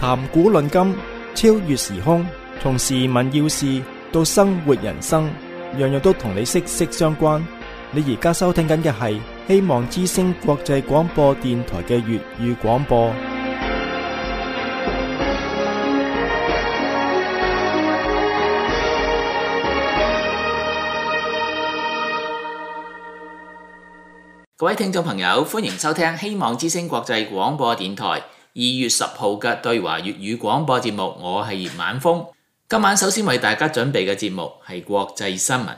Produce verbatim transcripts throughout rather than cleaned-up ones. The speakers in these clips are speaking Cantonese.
談古論今，超越時空，從時聞要事到生活人生，樣樣都同你息息相關。你而家收聽緊嘅係希望之聲國際廣播電台嘅粵語廣播。 各位聽眾朋友，歡迎收聽希望之聲國際廣播電台二月十號嘅對華粵語廣播節目，我係葉晚風。今晚首先為大家準備嘅節目係國際新聞。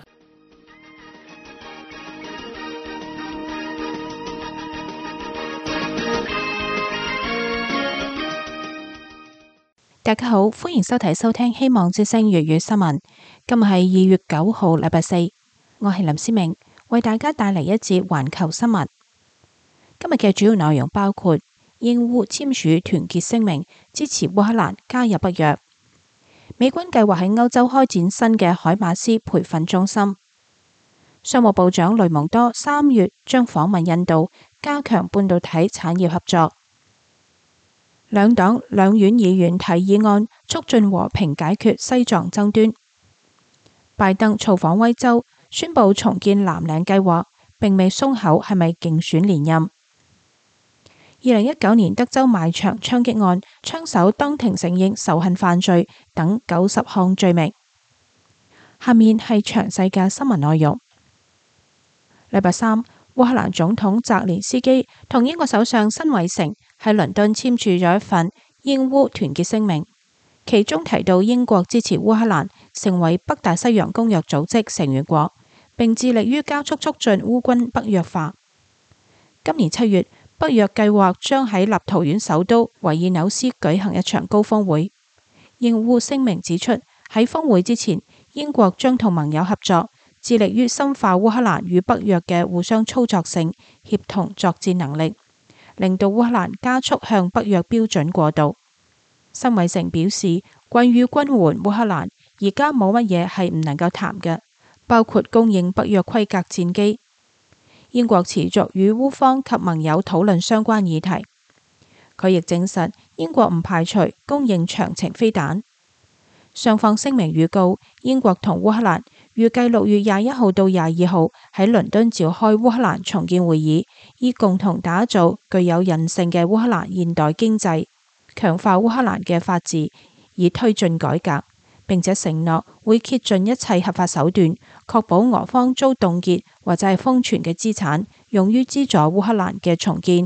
大家好，歡迎收睇收聽希望之聲粵語新聞。今日係二月九號，禮拜四，我係林思明，為大家帶嚟一節環球新聞。今日嘅主要內容包括英烏簽署團結聲明，支持烏克蘭加入北約。美軍計劃喺歐洲開展新嘅海馬斯培訓中心。商務部長雷蒙多三月將訪問印度，加強半導體產業合作。兩黨兩院議員提議案，促進和平解決西藏爭端。拜登造訪威州，宣布重建藍領計劃，並未鬆口係咪競選連任。二零一九年德州賣場槍擊案，槍手當庭承認仇恨犯罪等九十項罪名。下面係詳細嘅新聞內容。禮拜三，烏克蘭總統澤連斯基同英國首相辛偉誠喺倫敦簽署咗一份英烏團結聲明，其中提到英國支持烏克蘭成為北大西洋公約組織成員國，並致力於加速促進烏軍北約化。今年七月，北約計劃將喺立陶宛首都維爾紐斯舉行一場高峰會。英烏聲明指出，喺峰會之前，英國將同盟友合作，致力於深化烏克蘭與北約嘅互相操作性、協同作戰能力，令到烏克蘭加速向北約標準過渡。辛偉誠表示，關於軍援烏克蘭，而家冇乜嘢係唔能夠談嘅，包括供應北約規格戰機。英國持續與烏方及盟友討論相關議題。佢亦證實，英國唔排除供應長程飛彈。雙方聲明預告，英國同烏克蘭預計六月廿一號到廿二號喺倫敦召開烏克蘭重建會議，以共同打造具有韌性嘅烏克蘭現代經濟，強化烏克蘭嘅法治，以推進改革，並且承諾會竭盡一切合法手段，確保俄方遭凍結或者係封存嘅資產，用於資助烏克蘭嘅重建。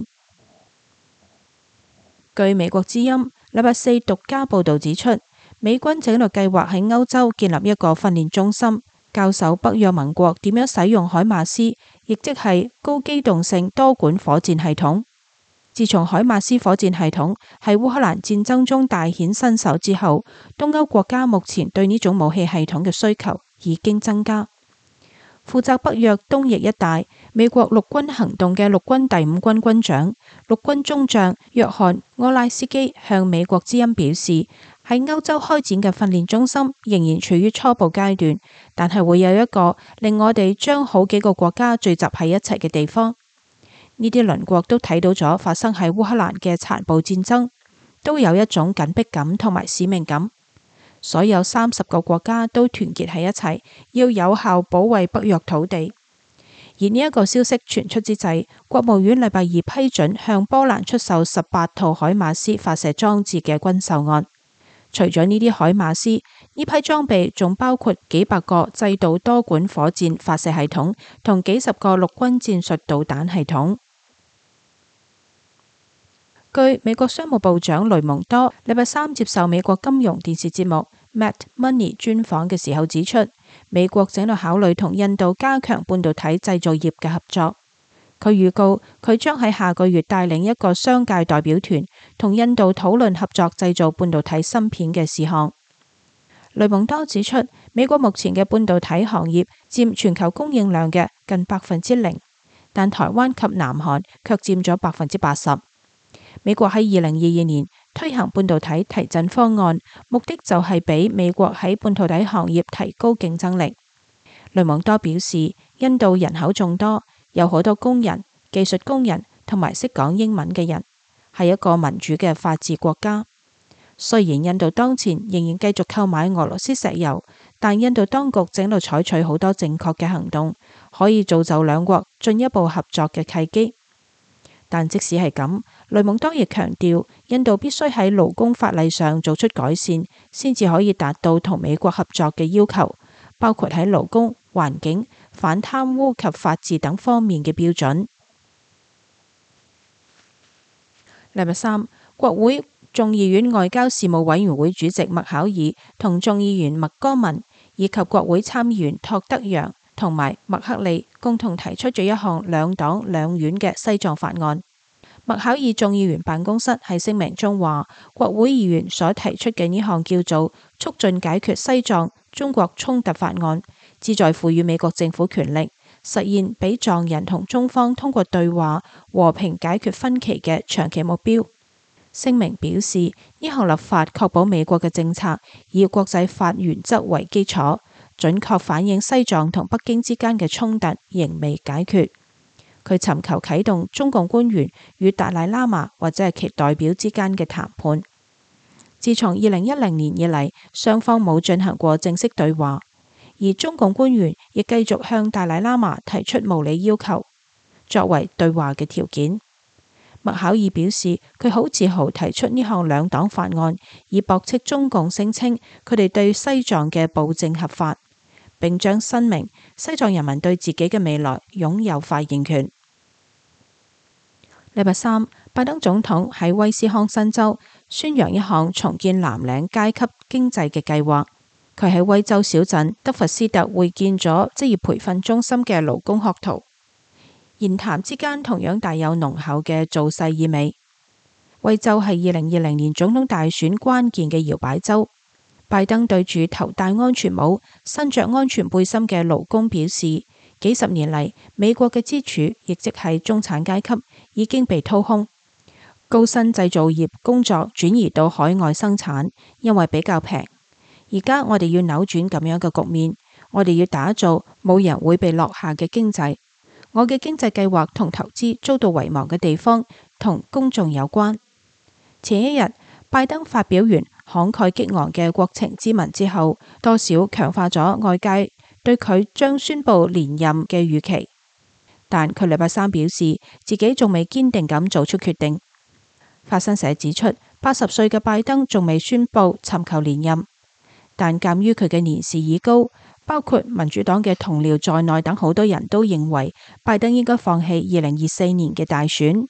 據美國之音禮拜四獨家報道指出，美軍正喺度計劃喺歐洲建立一個訓練中心，教授北約盟國點樣使用海馬斯，亦即係高機動性多管火箭系統。自從海馬斯火箭系統喺烏克蘭戰爭中大顯身手之後，東歐國家目前對呢種武器系統嘅需求已經增加。負責北約東翼一帶美國陸軍行動嘅陸軍第五軍軍長、陸軍中將約翰柯拉斯基向美國之音表示，喺歐洲開展嘅訓練中心仍然處於初步階段，但係會有一個令我哋將好幾個國家聚集喺一齊嘅地方。呢啲鄰國都睇到咗發生喺烏克蘭嘅殘暴戰爭，都有一種緊迫感同埋使命感。所有三十個國家都團結喺一齊，要有效保衛北約土地。而呢一個消息傳出之際，國務院禮拜二批准向波蘭出售十八套海馬斯發射裝置嘅軍售案。除咗呢啲海馬斯，呢批裝備仲包括幾百個制導多管火箭發射系統同幾十個陸軍戰術導彈系統。據美國商務部長雷蒙多禮拜三接受美國金融電視節目 Mad Money 專訪嘅時候指出，美國正喺度考慮同印度加強半導體製造業嘅合作。佢預告佢將喺下個月帶領一個商界代表團同印度討論合作製造半導體芯片嘅事項。雷蒙多指出，美國目前嘅半導體行業佔全球供應量嘅近百分之零，但台灣及南韓卻佔咗百分之八十。美國喺二零二二年推行半導體提振方案，目的就係俾美國喺半導體行業提高競爭力。雷蒙多表示，印度人口眾多，有好多工人、技術工人同埋識講英文嘅人，係一個民主嘅法治國家。 雖然印度當前仍然繼續購買俄羅斯石油，但印度當局正喺度採取好多正確嘅行動，可以造就兩國進一步合作嘅契機。但即使係咁，雷蒙多亦強調，印度必須喺勞工法例上做出改善，先至可以達到同美國合作嘅要求，包括喺勞工、環境、反貪污及法治等方面嘅標準。禮拜三，國會眾議院外交事務委員會主席麥考爾同眾議員麥戈文以及國會參議員托德揚同埋麥克利共同提出咗一項兩黨兩院嘅西藏法案。麥考爾眾議員辦公室喺聲明中話，國會議員所提出嘅呢項叫做促進解決西藏中國衝突法案，旨在賦予美國政府權力，實現俾藏人同中方通過對話和平解決分歧嘅長期目標。聲明表示，呢項立法確保美國嘅政策以國際法原則為基礎，準確反映西藏同北京之間嘅衝突仍未解決。佢尋求啟動中共官員與達賴喇嘛或者係其代表之間嘅談判。自從二零一零年以嚟，雙方冇進行過正式對話，而中共官員亦繼續向達賴喇嘛提出無理要求，作為對話嘅條件。麥考爾表示，佢好自豪提出呢項兩黨法案，以駁斥中共聲稱佢哋對西藏嘅暴政合法，並將申明西藏人民對自己嘅未來擁有發言權。禮拜三，拜登總統喺威斯康辛州宣揚一項重建藍領階級經濟嘅計劃。佢喺威州小鎮德弗斯特會見咗職業培訓中心嘅勞工學徒。言談之間同樣帶有濃厚嘅造勢意味。威州係二零二零年總統大選關鍵嘅搖擺州。拜登對住頭戴安全帽、身着安全背心嘅勞工表示，幾十年嚟，美國嘅支柱，亦即係中產階級，已經被掏空。高薪製造業工作轉移到海外生產，因為比較平。而家我哋要扭轉咁樣嘅局面，我哋要打造冇人會被落下嘅經濟。我嘅經濟計劃同投資遭到遺忘嘅地方，同公眾有關。前一日，拜登發表完慷慨激昂嘅國情咨文之後，多少強化咗外界對佢將宣布連任嘅預期。但佢禮拜三表示，自己仲未堅定咁做出決定。法新社指出，八十歲嘅拜登仲未宣布尋求連任，但鑒於佢嘅年事已高，包括民主黨嘅同僚在內等好多人都認為拜登應該放棄二零二四年嘅大選。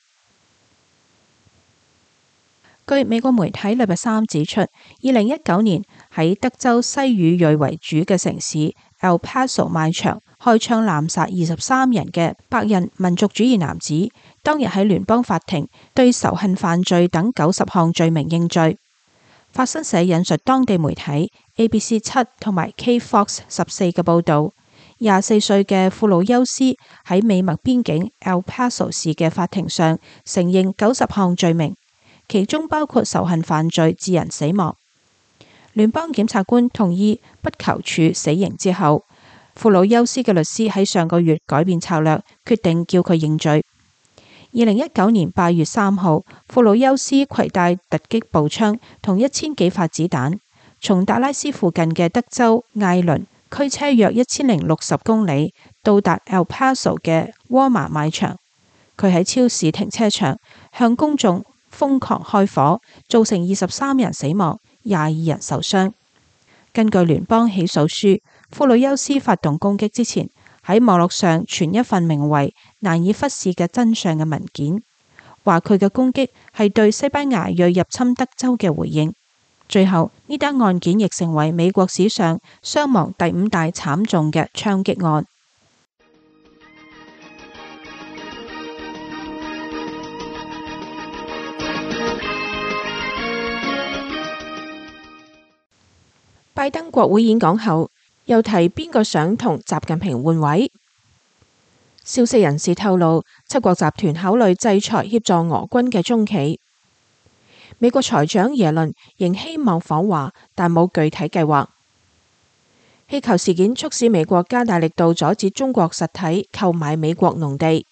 據美國媒體禮拜三指出，二零一九年喺德州西語裔為主嘅城市 El Paso 賣場開槍濫殺二十三人嘅白人民族主義男子，當日喺聯邦法庭對仇恨犯罪等九十項罪名認罪。法新社引述當地媒體 A B C 七同埋 K Fox 十四嘅報道，廿四歲嘅庫魯休斯喺美墨邊境 El Paso 市嘅法庭上承認九十項罪名，其中包括仇恨犯罪致人死亡。聯邦檢察官同意不求處死刑之後，庫魯休斯嘅律師喺上個月改變策略，決定叫佢認罪。二零一九年八月三號，庫魯休斯攜帶突擊步槍同一千幾發子彈，從達拉斯附近嘅德州艾倫驅車約一千零六十公里，到達 El Paso 嘅沃瑪賣場。佢喺超市停車場向公眾瘋狂開火，造成二十三人死亡，廿二人受傷。根據聯邦起訴書，庫魯休斯發動攻擊之前，喺網絡上傳一份名為難以忽視嘅真相嘅文件，話佢嘅攻擊係對西班牙裔入侵德州嘅回應。最後呢單案件亦成為美國史上傷亡第五大慘重嘅槍擊案。拜登國會演講後，又提邊個想同習近平換位？消息人士透露，七國集團考慮制裁協助俄軍嘅中企。美國財長耶倫仍希望訪華，但冇具體計劃。氣球事件促使美國加大力度阻止中國實體購買美國農地。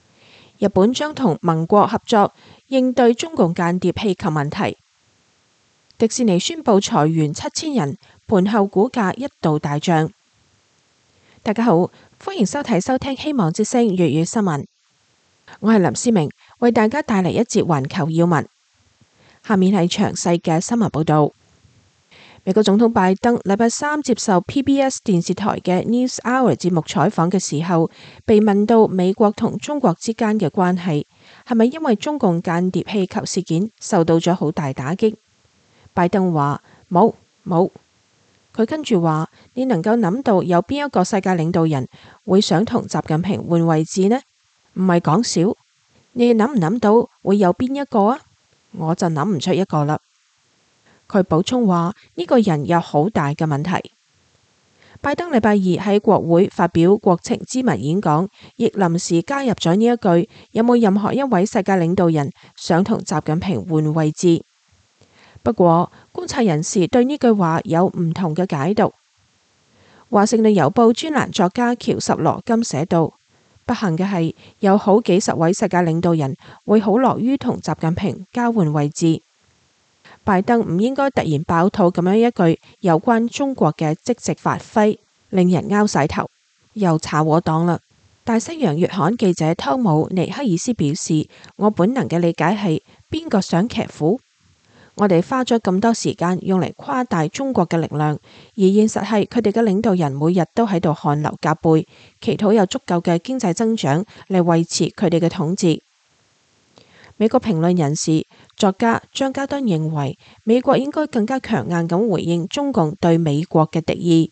日本將同盟國合作應對中共間諜氣球問題。 迪士尼宣布裁員七千人，盤後股價一度大漲。大家好，歡迎收睇收聽希望之聲粵語新聞，我係林思明，為大家帶嚟一節環球要聞。下面係詳細嘅新聞報道。美國總統拜登禮拜三接受 P B S 電視台嘅 News Hour 節目採訪嘅時候，被問到美國同中國之間嘅關係係咪因為中共間諜氣球事件受到咗好大打擊？拜登話冇冇，佢跟住話：你能夠諗到有邊一個世界領導人會想同習近平換位置呢？唔係講笑，你諗唔諗到會有邊一個啊？我就諗唔出一個啦。佢補充話呢個人有好大嘅問題。拜登禮拜二喺國會發表國情咨文演講，亦臨時加入咗呢一句：有冇任何一位世界領導人想同習近平換位置？不過，觀察人士對呢句話有唔同嘅解讀。華盛頓郵報專欄作家喬什羅金寫道：不幸嘅係，有好幾十位世界領導人會好樂於同習近平交換位置。拜登唔應該突然爆肚咁樣一句有關中國嘅即席發揮，令人拗晒頭，又查禍黨啦。大西洋月刊記者湯姆尼克爾斯表示：我本能嘅理解係邊個想騎虎？我哋花咗咁多時間用嚟誇大中國嘅力量，而現實係佢哋嘅領導人每日都喺度汗流浹背，祈禱有足夠嘅經濟增長嚟維持佢哋嘅統治。美國評論人士作家張家敦認為，美國應該更加強硬咁回應中共對美國嘅敵意。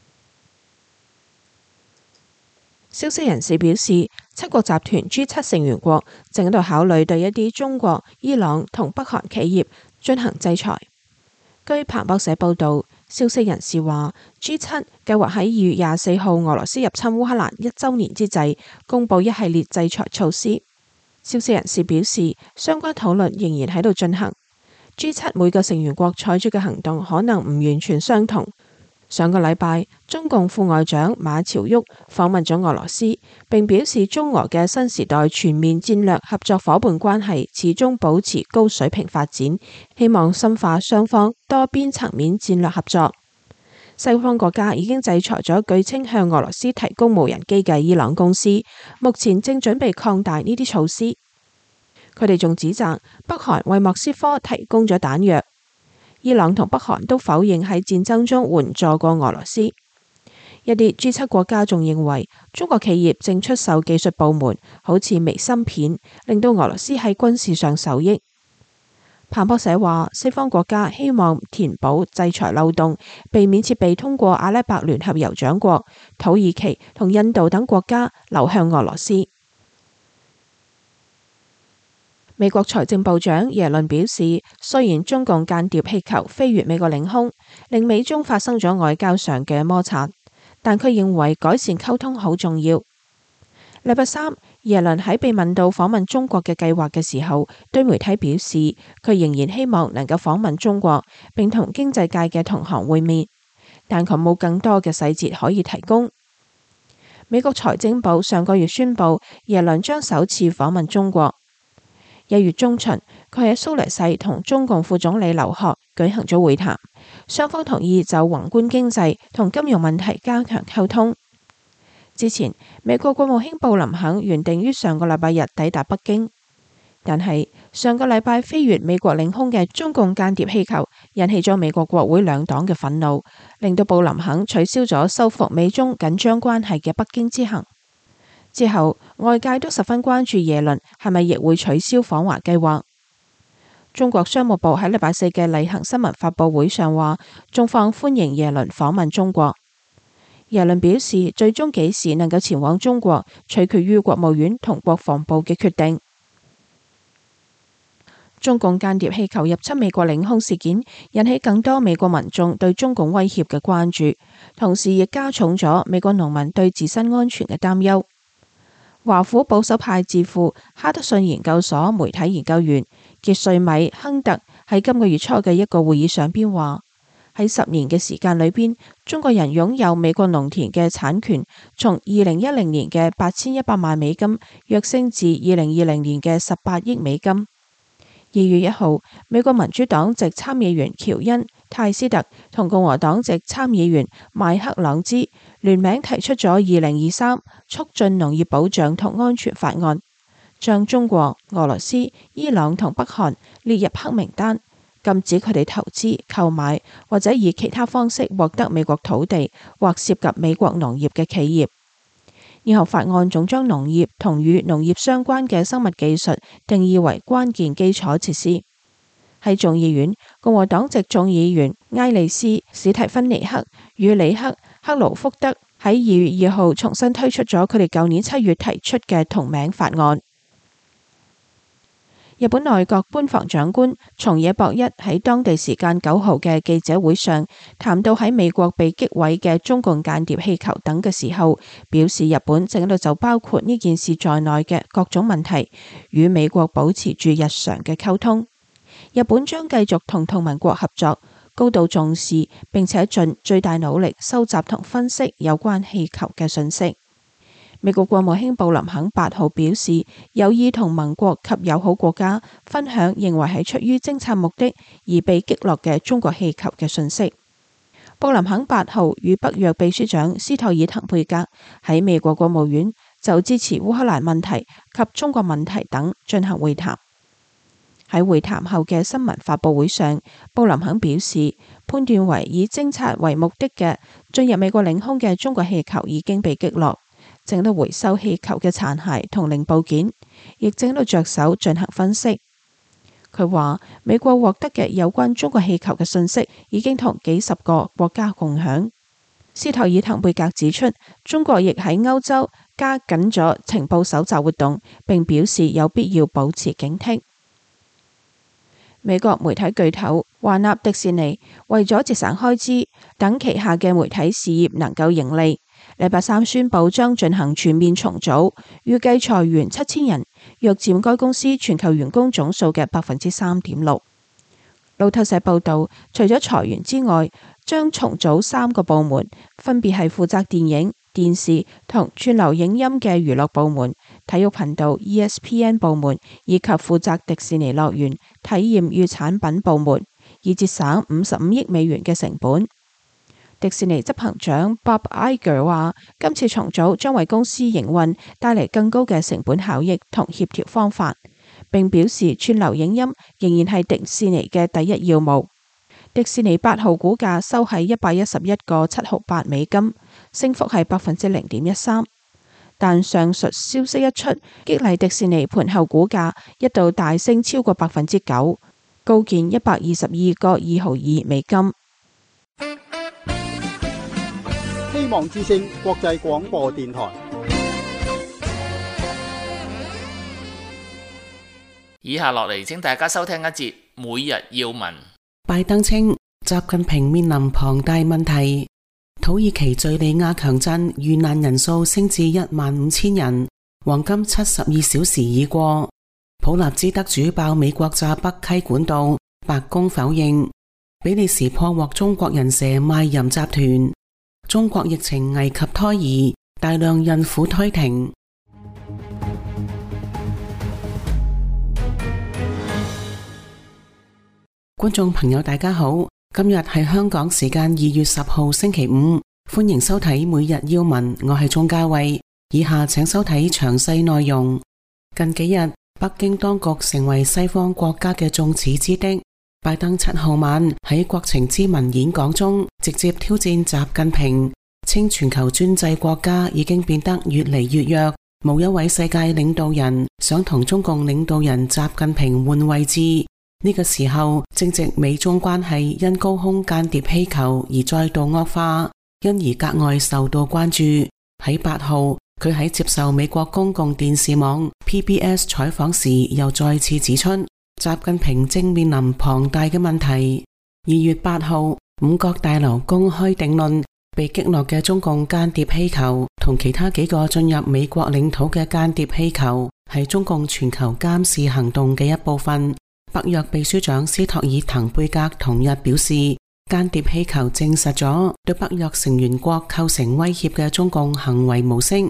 消息人士表示，七國集團 G 七成員國正喺度考慮對一啲中國、伊朗同北韓企業進行制裁。據彭博社報道，消息人士話 G 七計劃喺二月廿四號俄羅斯入侵烏克蘭一週年之際，公布一系列制裁措施。消息人士表示，相關討論仍然喺度進行。G 七每個成員國採取嘅行動可能唔完全相同。上個禮拜，中共副外長馬朝旭訪問咗俄羅斯，並表示中俄嘅新時代全面戰略合作夥伴關係始終保持高水平發展，希望深化雙方多邊層面戰略合作。西方國家已經制裁咗據稱向俄羅斯提供無人機嘅伊朗公司，目前正準備擴大呢啲措施。佢哋仲指責北韓為莫斯科提供咗彈藥。伊朗同北韓都否認喺戰爭中援助過俄羅斯。一啲 G 七國家仲認為中國企業正出售技術部門，好似微芯片，令到俄羅斯喺軍事上受益。彭博社話，西方國家希望填補制裁漏洞，避免設備通過阿拉伯聯合酋長國、土耳其同印度等國家流向俄羅斯。美國財政部長耶倫表示，雖然中共間諜氣球飛越美國領空，令美中發生咗外交上嘅摩擦，但佢認為改善溝通好重要。禮拜三，耶倫喺被問到訪問中國嘅計劃嘅時候，對媒體表示，佢仍然希望能夠訪問中國，並同經濟界嘅同行會面，但佢冇更多嘅細節可以提供。美國財政部上個月宣布，耶倫將首次訪問中國。一月中旬，佢喺蘇黎世同中共副總理劉鶴舉行咗會談，雙方同意就宏觀經濟同金融問題加強溝通。之前，美國國務卿布林肯原定於上個禮拜日抵達北京，但係上個禮拜飛越美國領空嘅中共間諜氣球引起咗美國國會兩黨嘅憤怒，令到布林肯取消咗修復美中緊張關係嘅北京之行。之後，外界都十分關注耶倫係咪亦會取消訪華計劃。中國商務部喺禮拜四嘅例行新聞發佈會上話，中方歡迎耶倫訪問中國。耶倫表示，最終幾時能夠前往中國，取決於國務院同國防部嘅決定。中共間諜氣球入侵美國領空事件，引起更多美國民眾對中共威脅嘅關注，同時亦加重咗美國農民對自身安全嘅擔憂。華府保守派智庫哈德遜研究所媒體研究員傑瑞米亨特喺今個月初嘅一個會議上邊話，喺十年嘅時間裏邊，中國人擁有美國農田嘅產權從二零一零年嘅八千一百萬美金躍升至二零二零年嘅十八億美金。 二月一號，美國民主黨籍參議員喬恩·泰斯特同共和黨籍參議員邁克朗茲聯名提出咗二零二三促進農業保障同安全法案，將中國、俄羅斯、伊朗同北韓列入黑名單，禁止佢哋投資、購買或者以其他方式獲得美國土地或涉及美國農業嘅企業。然後法案仲將農業同與農業相關嘅生物技術定義為關鍵基礎設施。喺眾議院，共和黨籍眾議員埃利斯·史提芬尼克與里克·克勞福德喺二月二號重新推出咗佢哋舊年七月提出嘅同名法案。日本內閣官房長官松野博一喺當地時間九號嘅記者會上談到喺美國被擊毀嘅中共間諜氣球等嘅時候，表示日本正喺度就包括呢件事在內嘅各種問題與美國保持住日常嘅溝通。日本將繼續同同盟國合作，高度重視並且盡最大努力收集同分析有關氣球嘅信息。美國國務卿布林肯八號表示，有意同盟國及友好國家分享認為係出於偵察目的而被擊落嘅中國氣球嘅信息。布林肯八號與北約秘書長斯托爾滕貝格喺美國國務院就支持烏克蘭問題及中國問題等進行會談。喺會談後嘅新聞發佈會上，布林肯表示，判斷為以偵察為目的嘅進入美國領空嘅中國氣球已經被擊落，正喺度回收氣球嘅殘骸同零部件，亦正喺度着手進行分析。佢話美國獲得嘅有關中國氣球嘅信息已經同幾十個國家共享。斯托爾滕貝格指出，中國亦喺歐洲加緊咗情報搜集活動，並表示有必要保持警惕。美國媒體巨頭華納迪士尼為咗節省開支，等旗下嘅媒體事業能夠盈利，禮拜三宣布將進行全面重組，預計裁員七千人，約佔該公司全球員工總數嘅百分之三點六。路透社報道，除咗裁員之外，將重組三個部門，分別係負責電影、電視同串流影音嘅娛樂部門、體育頻道 E S P N 部門，以及負責迪士尼樂園體驗與產品部門，以節省五十五億美元嘅成本。迪士尼執行長 Bob Iger 話，今次重組將為公司營運帶嚟更高嘅成本效益同協調方法，並表示串流影音仍然係迪士尼嘅第一要務。迪士尼八號股價收喺一百一十一個七毫八美金，升幅係百分之零點一三。但上述消息一出，激勵迪士尼盤後股價一度大升超過百分之九，高見一百二十二個二毫二美金。 希望之聲國際廣播電台。 以下落嚟，請大家收聽一節每日要聞。 拜登稱習近平面臨龐大問題。土耳其敘利亞強震遇難人數升至一萬五千人，黃金七十二小時已過。普納茲德主爆美國炸北溪管道，白宮否認。比利時破獲中國人蛇賣淫集團。中國疫情危及胎兒，大量孕婦胎停。觀眾朋友大家好，今日係香港時間二月十號星期五，歡迎收睇每日要聞，我係鍾嘉慧。以下請收睇詳細內容。近幾日，北京當局成為西方國家嘅眾矢之的。拜登七號晚喺國情咨文演講中，直接挑戰習近平，稱全球專制國家已經變得越嚟越弱，冇一位世界領導人想同中共領導人習近平換位置。呢個時候正值美中關係因高空間諜氣球而再度惡化，因而格外受到關注。喺八號，佢喺接受美國公共電視網 P B S 採訪時，又再次指出習近平正面臨龐大嘅問題。二月八號，五角大樓公開定論，被擊落嘅中共間諜氣球同其他幾個進入美國領土嘅間諜氣球係中共全球監視行動嘅一部分。北約秘書長斯托爾滕貝格同日表示，間諜氣球證實咗對北約成員國構成威脅嘅中共行為模式。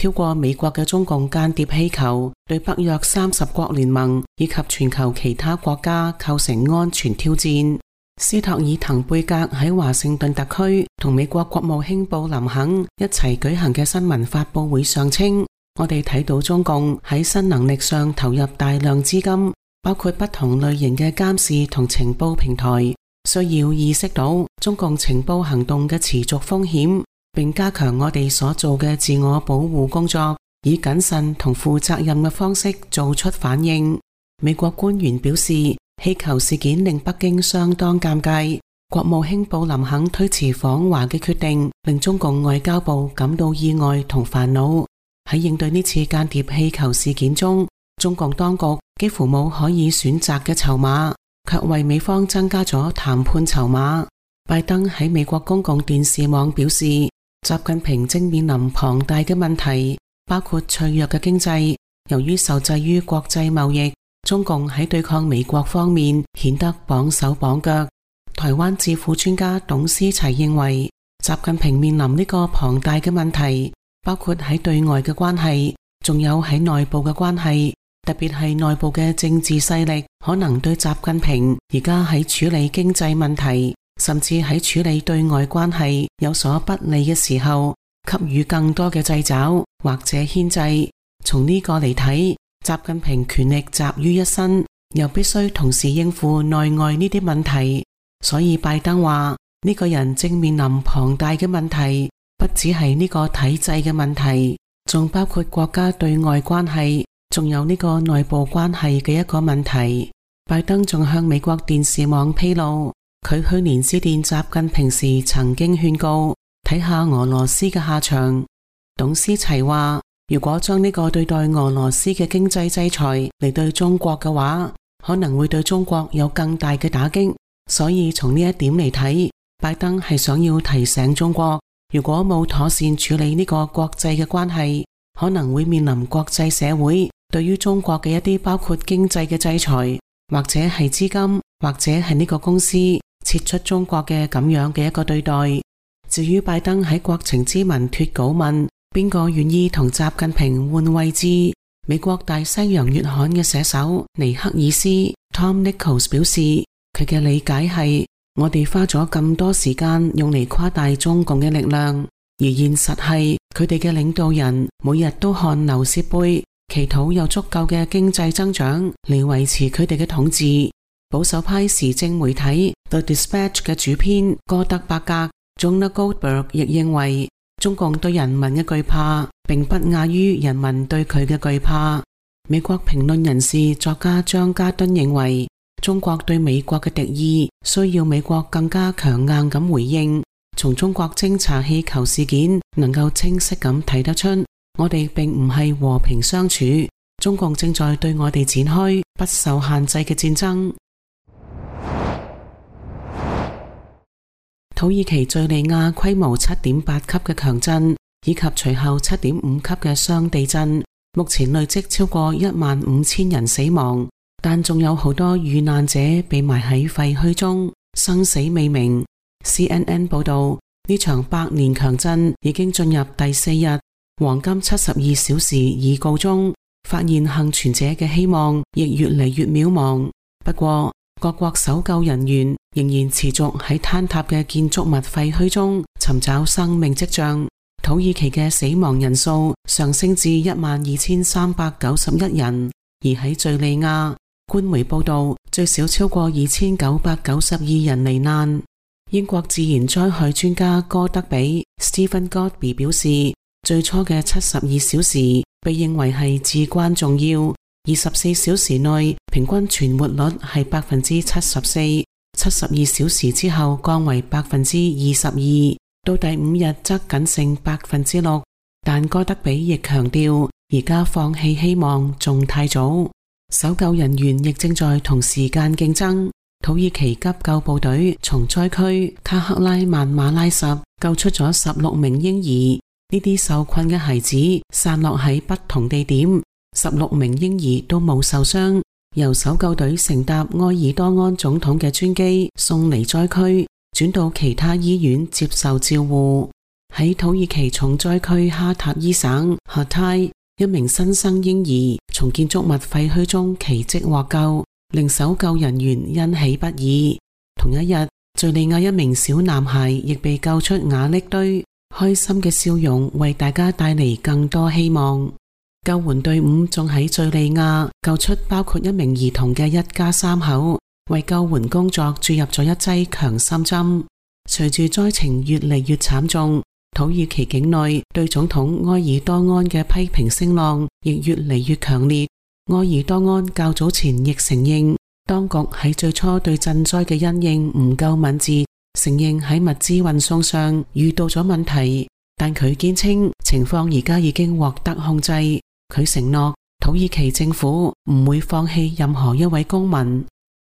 飄過美國嘅中共間諜氣球對北約三十國聯盟以及全球其他國家構成安全挑戰。斯托爾滕貝格喺華盛頓特區同美國國務卿布林肯一齊舉行嘅新聞發佈會上稱，我哋睇到中共喺新能力上投入大量資金，包括不同類型嘅監視同情報平台，需要意識到中共情報行動嘅持續風險，並加強我哋所做嘅自我保護工作，以謹慎同負責任嘅方式做出反應。美國官員表示，氣球事件令北京相當尷尬，國務卿布林肯推遲訪華嘅決定令中共外交部感到意外同煩惱。喺應對呢次間諜氣球事件中，中共當局幾乎冇可以選擇嘅籌碼，卻為美方增加咗談判籌碼。拜登喺美國公共電視網表示，習近平正面臨龐大嘅問題，包括脆弱嘅經濟。由於受制於國際貿易，中共喺對抗美國方面顯得綁手綁腳。台灣智庫專家董思齊認為，習近平面臨呢個龐大嘅問題，包括喺對外嘅關係，仲有喺內部嘅關係，特別係內部嘅政治勢力可能對習近平而家喺處理經濟問題，甚至喺處理對外關係有所不利嘅時候，給予更多嘅掣肘或者牽制。從呢個嚟睇，習近平權力集於一身，又必須同時應付內外呢啲問題，所以拜登話呢個人正面臨龐大嘅問題，不只係呢個體制嘅問題，仲包括國家對外關係，仲有呢個內部關係嘅一個問題。拜登仲向美國電視網披露，佢去年致電習近平時曾經勸告睇下俄羅斯嘅下場。董思齊話，如果將呢個對待俄羅斯嘅經濟制裁嚟對中國嘅話，可能會對中國有更大嘅打擊。所以從呢一點嚟睇，拜登係想要提醒中國，如果冇妥善處理呢個國際嘅關係，可能會面臨國際社會對於中國嘅一啲包括經濟嘅制裁，或者係資金，或者係呢個公司撤出中國嘅咁樣嘅一個對待。至於拜登喺國情咨文脫稿問邊個願意同習近平換位置，美國大西洋月刊嘅寫手尼克爾斯 Tom Nichols 表示，佢嘅理解係，我哋花咗咁多時間用嚟誇大中共嘅力量，而現實係佢哋嘅領導人每日都看劉蝕杯，祈禱有足夠嘅經濟增長嚟維持佢哋嘅統治。保守派時政媒體 The Dispatch 嘅主編哥德伯格 Jonah Goldberg 亦認為，中共對人民嘅懼怕並不亞於人民對佢嘅懼怕。美國評論人士作家張家敦認為，中國對美國嘅敵意需要美國更加強硬咁回應。從中國偵察氣球事件能夠清晰咁睇得出，我哋並唔係和平相處，中共正在對我哋展開不受限制嘅戰爭。土耳其敘利亞規模七點八級嘅強震，以及隨後七點五級嘅雙地震，目前累積超過一萬五千人死亡，但仲有好多遇難者被埋喺廢墟中，生死未明。C N N 報道，呢場百年強震已經進入第四日，黃金七十二小時已告終，發現幸存者嘅希望亦越嚟越渺茫。不過，各國搜救人員仍然持續喺坍塌嘅建築物廢墟中尋找生命跡象。土耳其嘅死亡人數上升至一萬二千三百九十一人，而喺敘利亞，官媒報道最少超過二千九百九十二人罹難。英國自然災害專家哥德比 Stephen Godby 表示，最初嘅七十二小時被認為係至關重要。二十四小時內平均存活率係百分之七十四，七十二小時之後降為百分之二十二，到第五日則僅剩百分之六。但哥德比亦強調，而家放棄希望仲太早。搜救人員亦正在同時間競爭。土耳其急救部隊從災區卡克拉曼馬拉什救出咗十六名嬰兒，呢啲受困嘅孩子散落喺不同地點。十六名嬰兒都冇受傷，由搜救隊乘搭埃爾多安總統嘅專機送離災區，轉到其他醫院接受照護。 喺土耳其重災區哈塔伊省哈泰，一名新生嬰兒從建築物廢墟中奇蹟獲救，令搜救人員欣喜不已。同一日，敘利亞一名小男孩亦被救出瓦礫堆，開心嘅笑容為大家帶嚟更多希望。救援隊伍仲喺敘利亞救出包括一名兒童嘅一家三口，為救援工作注入咗一劑強心針。隨住災情越嚟越慘重，土耳其境內對總統埃爾多安嘅批評聲浪亦越嚟越強烈。埃爾多安較早前亦承認，當局喺最初對賑災嘅因應唔夠敏捷，承認喺物資運送上遇到咗問題，但佢堅稱情況而家已經獲得控制。佢承諾土耳其政府唔會放棄任何一位公民。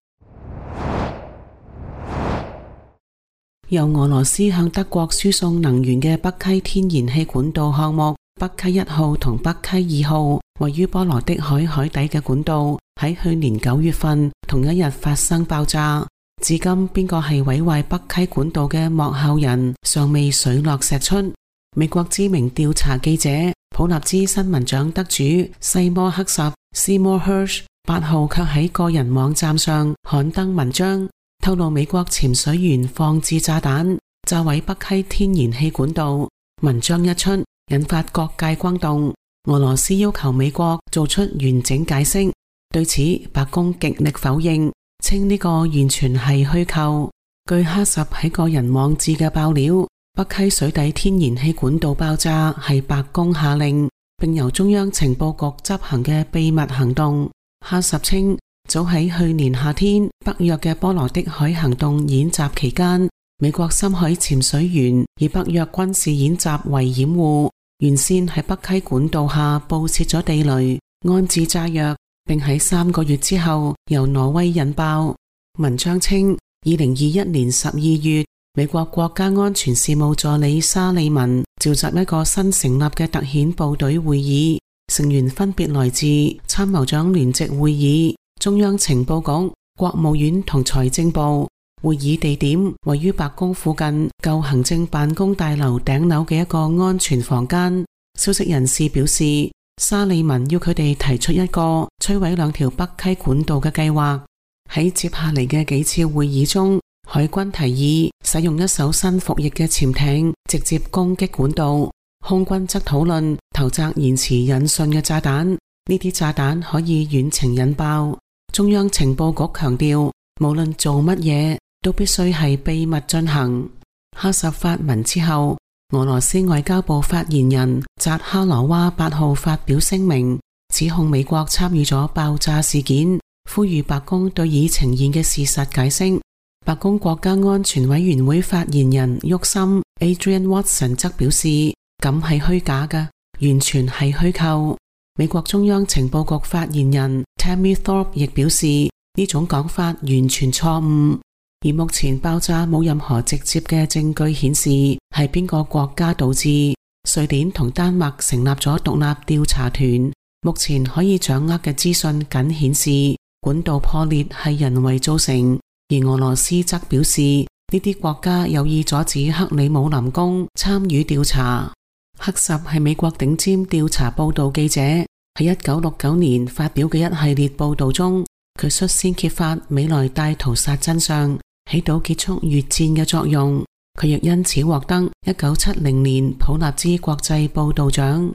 由俄羅斯向德國輸送能源嘅北溪天然氣管道項目北溪一號同北溪二號，位於波羅的海海底嘅管道，喺去年九月份同一日發生爆炸。至今邊個係毀壞北溪管道嘅幕後人，尚未水落石出。美國知名調查記者普立茲新聞獎得主西摩克什 Seymour Hersh 八號卻喺個人網站上刊登文章，透露美國潛水員放置炸彈炸毀北溪天然氣管道。文章一出，引發各界轟動。俄羅斯要求美國做出完整解釋，對此白宮極力否認，稱呢個完全係虛構。據哈什喺個人網誌嘅爆料，北溪水底天然氣管道爆炸係白宮下令並由中央情報局執行嘅秘密行動。哈什稱，早喺去年夏天北約嘅波羅的海行動演習期間，美國深海潛水員以北約軍事演習為掩護，原先喺北溪管道下布設咗地雷，安置炸藥，並喺三個月之後由挪威引爆。文章稱，二零二一年十二月，美國國家安全事務助理沙利文召集一個新成立嘅特遣部隊會議，成員分別來自參謀長聯席會議、中央情報局、國務院同財政部。會議地點位於白宮附近舊行政辦公大樓頂樓嘅一個安全房間。消息人士表示，沙利文要佢哋提出一個摧毀兩條北溪管道嘅計劃。喺接下嚟嘅幾次會議中，海軍提議使用一艘新服役嘅潛艇直接攻擊管道，空軍則討論投擲延遲引信嘅炸彈，呢啲炸彈可以遠程引爆。中央情報局強調，無論做乜嘢都必須係秘密進行。哈什發文之後，俄羅斯外交部發言人扎哈羅娃八號發表聲明，指控美國參與咗爆炸事件，呼籲白宮對已呈現嘅事實解釋。白宮國家安全委員會發言人沃森 Adrian Watson 則表示，咁係虛假嘅，完全係虛構。美國中央情報局發言人 Tammy Thorpe 亦表示，呢種講法完全錯誤。而目前爆炸冇任何直接嘅證據顯示係邊個國家導致。瑞典同丹麥成立咗獨立調查團，目前可以掌握嘅資訊僅顯示管道破裂係人為造成，而俄羅斯則表示呢啲國家有意阻止克里姆林宮參與調查。赫什係美國頂尖調查報道記者，喺一九六九年發表嘅一系列報道中，佢率先揭發美萊大屠殺真相，起到結束越戰嘅作用。佢亦因此獲得一九七零年普立茲國際報道獎。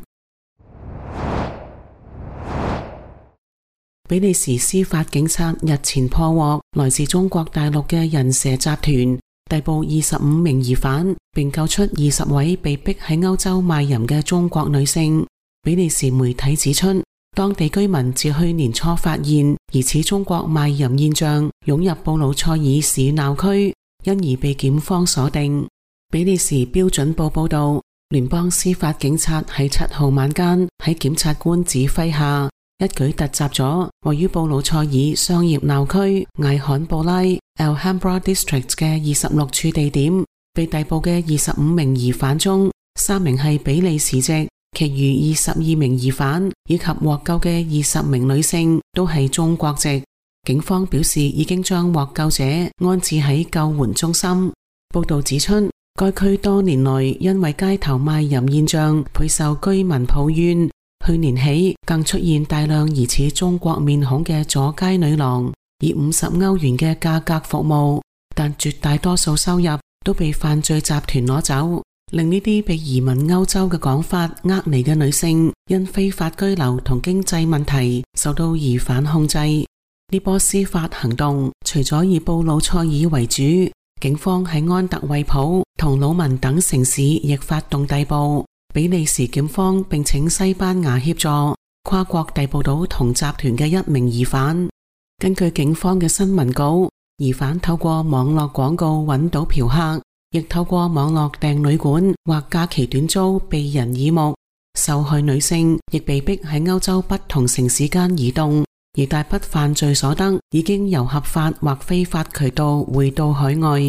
比利時司法警察日前破獲來自中國大陸嘅人蛇集團，逮捕二十五名疑犯，並救出二十位被逼喺歐洲賣淫嘅中國女性。比利時媒體指出，當地居民自去年初發現疑似中國賣淫現象湧入布魯塞爾市鬧區，因而被檢方鎖定。比利時標準報報道，聯邦司法警察喺七號晚間喺檢察官指揮下，一舉突襲咗位於布魯塞爾商業鬧區艾罕布拉 Alhambra District 嘅二十六處地點。被逮捕嘅二十五名疑犯中，三名係比利時籍，其餘二十二名疑犯以及獲救嘅二十名女性都係中國籍。警方表示已經將獲救者安置喺救援中心。報道指出， 該區多年來因為街頭賣淫現象備受居民抱怨，去年起更出現大量疑似中國面孔嘅阻街女郎，以五十歐元嘅價格服務，但絕大多數收入都被犯罪集團攞走，令呢啲被移民歐洲嘅講法呃嚟嘅女性，因非法居留同經濟問題受到疑犯控制。呢波司法行動除咗以布魯塞爾為主，警方喺安特衛普同魯汶等城市亦發動逮捕。比利時檢方並請西班牙協助，跨國逮捕到同集團嘅一名疑犯。根據警方嘅新聞稿，疑犯透過網絡廣告揾到嫖客，亦透過網絡訂旅館或假期短租避人耳目。受害女性亦被逼喺歐洲不同城市間移動，而大筆犯罪所得已經由合法或非法渠道匯到海外。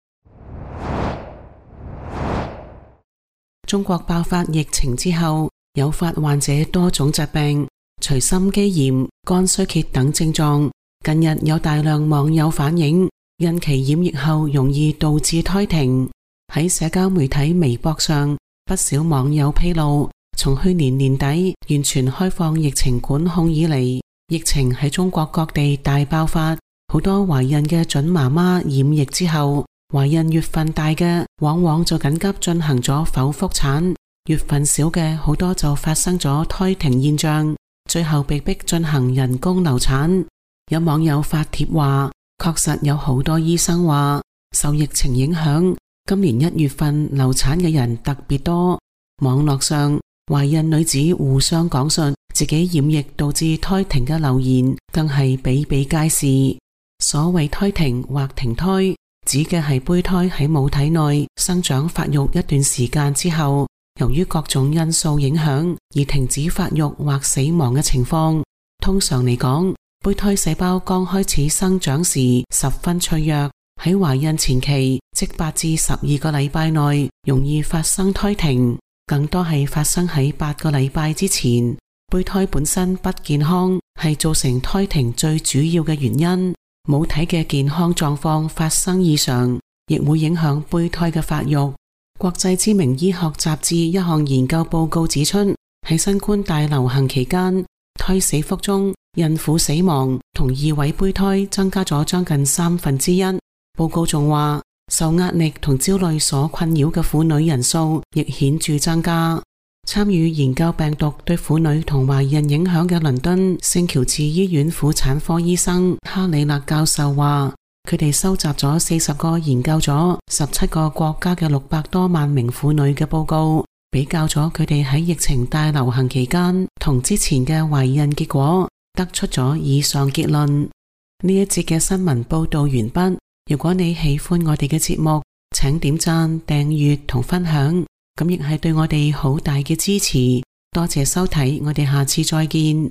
中國爆發疫情之後，誘發患者多種疾病，除心肌炎、肝衰竭等症狀。近日有大量網友反映，孕期染疫後容易導致胎停。喺社交媒體微博上，不少網友披露，從去年年底完全開放疫情管控以嚟，疫情喺中國各地大爆發，好多懷孕嘅準媽媽染疫之後，懷孕月份大嘅往往就緊急進行咗剖腹產，月份少嘅好多就發生咗胎停現象，最後被逼進行人工流產。有網友發帖話，確實有好多醫生話，受疫情影響，今年一月份流產嘅人特別多。網絡上懷孕女子互相講述自己染疫導致胎停嘅留言更係比比皆是。所謂胎停或停胎，指嘅係胚胎喺母體內生長發育一段時間之後，由於各種因素影響而停止發育或死亡嘅情況。通常嚟講，胚胎細胞剛開始生長時十分脆弱，喺懷孕前期即八至十二個禮拜內容易發生胎停，更多係發生喺八個禮拜之前。胚胎本身不健康係造成胎停最主要嘅原因。母體嘅健康狀況發生異常，亦會影響胚胎嘅發育。國際知名醫學雜誌一項研究報告指出，喺新冠大流行期間，胎死腹中、孕婦死亡同異位胚胎增加咗將近三分之一。報告仲話，受壓力同焦慮所困擾嘅婦女人數亦顯著增加。參與研究病毒對婦女同懷孕影響嘅倫敦聖喬治醫院婦產科醫生哈里勒教授話，佢哋收集咗四十個研究咗十七個國家嘅六百多萬名婦女嘅報告，比較咗佢哋喺疫情大流行期間同之前嘅懷孕結果，得出咗以上結論。呢一節嘅新聞報道完畢。如果你喜歡我哋嘅節目，請點讚、訂閱同分享，咁亦係對我哋好大嘅支持。多謝收睇，我哋下次再見。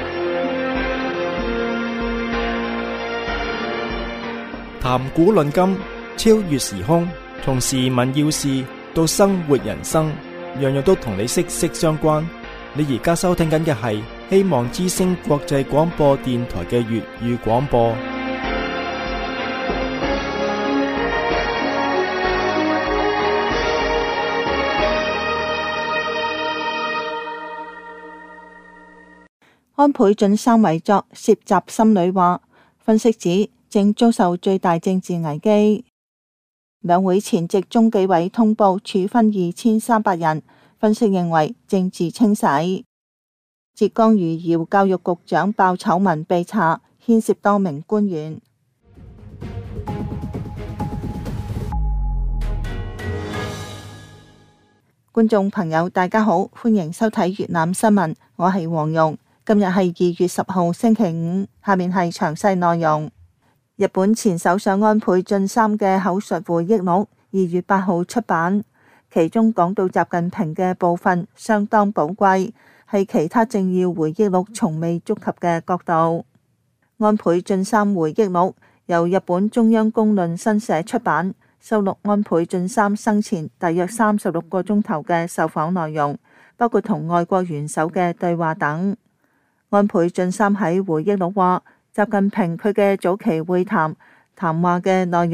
談古論今，超越時空，從時聞要事到生活人生，樣樣都同你息息相關。你而家收聽緊嘅係希望之聲國際廣播電台嘅粵語廣播。 安倍晉三遺作涉及心裏話，分析指正遭受最大政治危機。兩會前夕中紀委通報處分二千三百人，分析認為政治清洗。浙江餘姚教育局長爆醜聞被查，牽涉多名官員。觀眾朋友大家好，歡迎收睇粵覽新聞，我係黃蓉。今日係二月十號星期五，下面係詳細內容。日本前首相安倍晉三嘅口述回憶錄二月八號出版，其中講到習近平嘅部分相當寶貴，係其他政要回憶錄從未觸及嘅角度。安倍晉三回憶錄由日本中央公論新社出版，收錄安倍晉三生前大約三十六個鐘頭嘅受訪內容，包括同外國元首嘅對話等。安倍晉三喺回憶錄話，習近平佢嘅早期會談談話嘅內容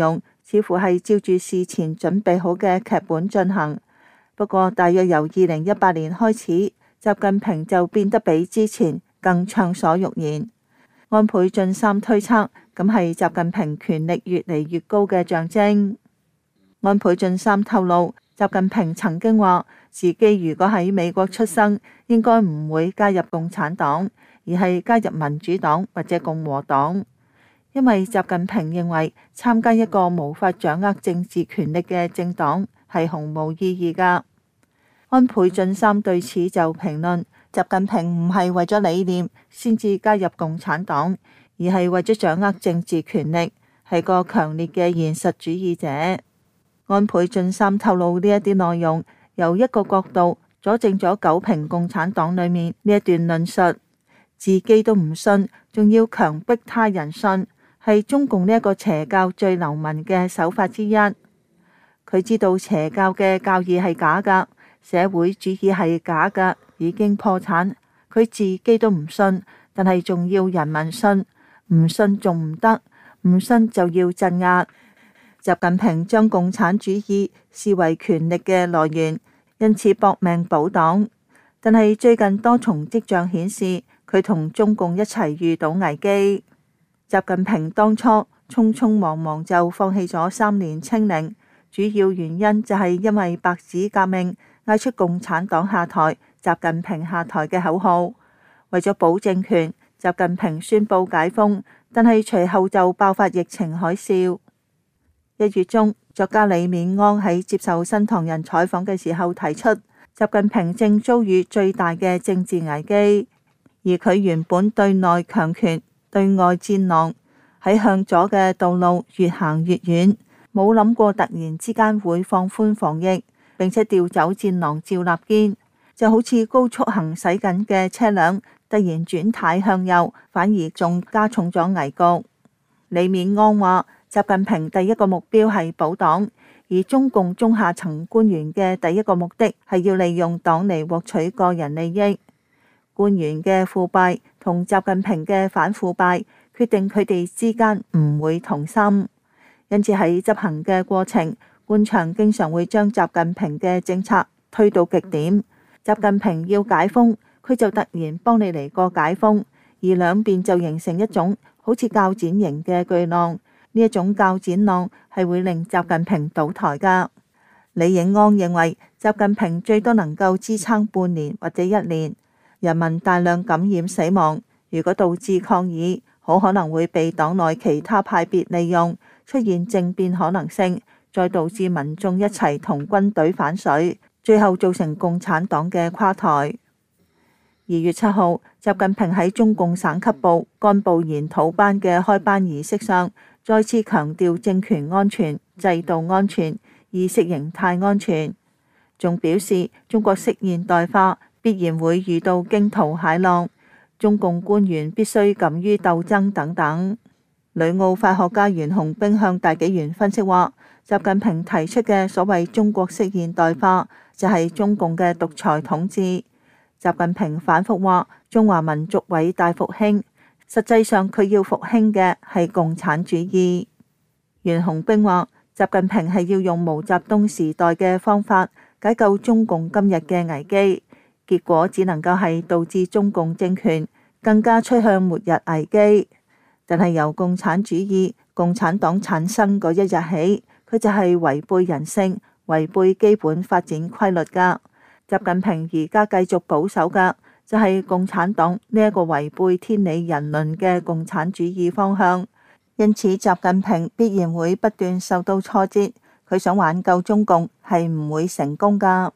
似乎係照住事前準備好嘅劇本進行。不過，大約由二零一八年開始，習近平就變得比之前更暢所欲言。安倍晉三推測，咁係習近平權力越嚟越高嘅象徵。安倍晉三透露，習近平曾經話自己如果喺美國出生，應該唔會加入共產黨，而係加入民主黨或者共和黨，因為習近平認為參加一個無法掌握政治權力嘅政黨係毫無意義㗎。安倍晉三對此就評論，習近平唔係為咗理念先至加入共產黨，而係為咗掌握政治權力，係個強烈嘅現實主義者。安倍晉三透露呢一啲內容，由一個角度佐證咗九評共產黨裏面呢一段論述，自己都唔信，仲要強迫他人信，係中共呢一個邪教最流氓嘅手法之一。佢知道邪教嘅教義係假噶，社會主義係假噶，已經破產，佢自己都唔信，但係仲要人民信，唔信仲唔得，唔信就要鎮壓。習近平將共產主義視為權力嘅來源，因此搏命保黨。但係最近多重跡象顯示，佢同中共一齊遇到危機。習近平當初匆匆忙忙就放棄咗三年清零，主要原因就係因為白紙革命嗌出共產黨下台、習近平下台嘅口號。為咗保政權，習近平宣布解封，但係隨後就爆發疫情海嘯。一月中，作家李勉安喺接受新唐人採訪嘅時候提出，習近平正遭遇最大嘅政治危機，而佢原本對內強權、對外戰狼，喺向左嘅道路越行越遠，冇諗過突然之間會放寬防疫，並且調走戰狼趙立堅，就好似高速行駛緊嘅車輛突然轉軚向右，反而仲加重咗危局。李勉安話，習近平第一個目標係保黨，而中共中下層官員嘅第一個目的係要利用黨嚟獲取個人利益。官員嘅腐敗同習近平嘅反腐敗，決定佢哋之間唔會同心，因此喺執行嘅過程，官場經常會將習近平嘅政策推到極點。習近平要解封，佢就突然幫你嚟個解封，而兩邊就形成一種好似鉸剪型嘅巨浪。呢一種鉸剪浪係會令習近平倒台㗎。李映安認為，習近平最多能夠支撐半年或者一年，人民大量感染死亡，如果導致抗議，好可能會被黨內其他派別利用，出現政變可能性，再導致民眾一齊同軍隊反水，最後造成共產黨嘅垮台。二月七號，習近平喺中共省級部幹部研討班嘅開班儀式上，再次強調政權安全、制度安全、意識形態安全，仲表示中國式現代化必然會遇到驚濤駭浪，中共官員必須敢於鬥爭等等。旅澳法學家袁洪兵向大紀元分析話，習近平提出嘅所謂中國式現代化就係中共嘅獨裁統治。習近平反覆話中華民族偉大復興，實際上佢要復興嘅係共產主義。袁洪兵話，習近平係要用毛澤東時代嘅方法解救中共今日嘅危機，結果只能夠係導致中共政權更加趨向末日危機。但係由共產主義、共產黨產生嗰一日起，佢就係違背人性、違背基本發展規律噶。習近平而家繼續保守噶，就係共產黨呢一個違背天理人倫嘅共產主義方向。因此，習近平必然會不斷受到挫折，佢想挽救中共係唔會成功噶。